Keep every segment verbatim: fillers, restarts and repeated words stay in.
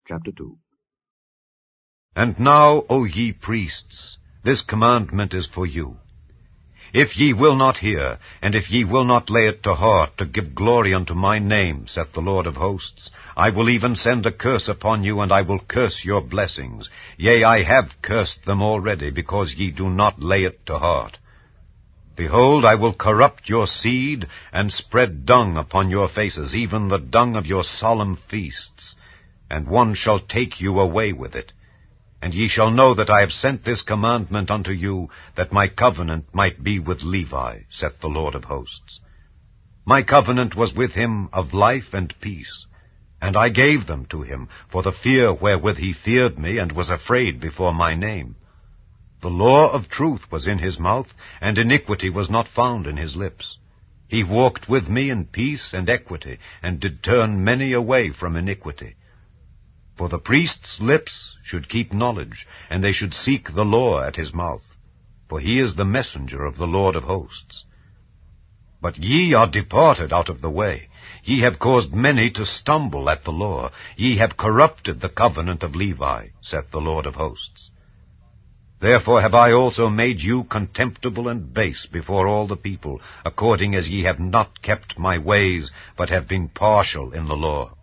Chapter two. And now, O ye priests, this commandment is for you. If ye will not hear, and if ye will not lay it to heart to give glory unto my name, saith the Lord of hosts, I will even send a curse upon you, and I will curse your blessings. Yea, I have cursed them already, because ye do not lay it to heart. Behold, I will corrupt your seed, and spread dung upon your faces, even the dung of your solemn feasts. And one shall take you away with it. And ye shall know that I have sent this commandment unto you, that my covenant might be with Levi, saith the Lord of hosts. My covenant was with him of life and peace, and I gave them to him for the fear wherewith he feared me, and was afraid before my name. The law of truth was in his mouth, and iniquity was not found in his lips. He walked with me in peace and equity, and did turn many away from iniquity. For the priest's lips should keep knowledge, and they should seek the law at his mouth. For he is the messenger of the Lord of hosts. But ye are departed out of the way. Ye have caused many to stumble at the law. Ye have corrupted the covenant of Levi, saith the Lord of hosts. Therefore have I also made you contemptible and base before all the people, according as ye have not kept my ways, but have been partial in the law.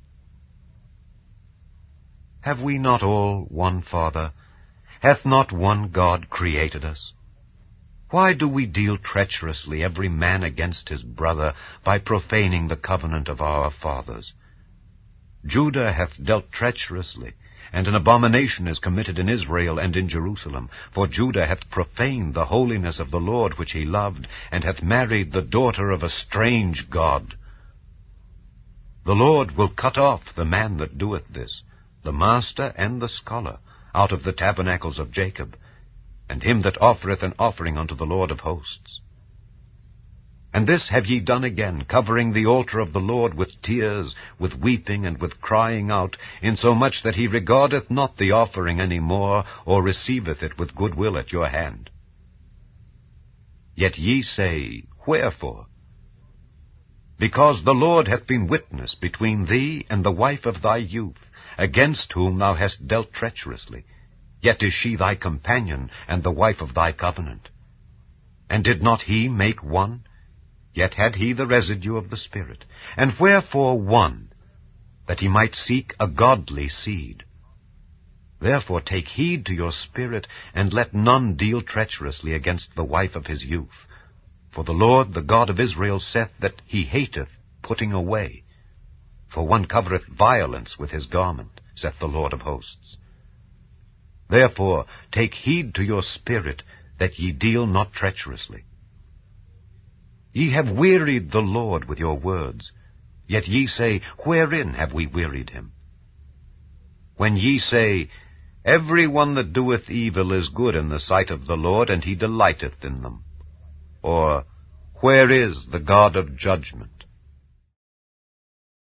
Have we not all one Father? Hath not one God created us? Why do we deal treacherously every man against his brother, by profaning the covenant of our fathers? Judah hath dealt treacherously, and an abomination is committed in Israel and in Jerusalem. For Judah hath profaned the holiness of the Lord which he loved, and hath married the daughter of a strange god. The Lord will cut off the man that doeth this, the master and the scholar, out of the tabernacles of Jacob, and him that offereth an offering unto the Lord of hosts. And this have ye done again, covering the altar of the Lord with tears, with weeping, and with crying out, insomuch that he regardeth not the offering any more, or receiveth it with good will at your hand. Yet ye say, Wherefore? Because the Lord hath been witness between thee and the wife of thy youth, against whom thou hast dealt treacherously. Yet is she thy companion, and the wife of thy covenant. And did not he make one? Yet had he the residue of the Spirit. And wherefore one? That he might seek a godly seed. Therefore take heed to your spirit, and let none deal treacherously against the wife of his youth. For the Lord, the God of Israel, saith that he hateth putting away. For one covereth violence with his garment, saith the Lord of hosts. Therefore take heed to your spirit, that ye deal not treacherously. Ye have wearied the Lord with your words, yet ye say, Wherein have we wearied him? When ye say, Every one that doeth evil is good in the sight of the Lord, and he delighteth in them. Or, Where is the God of judgment?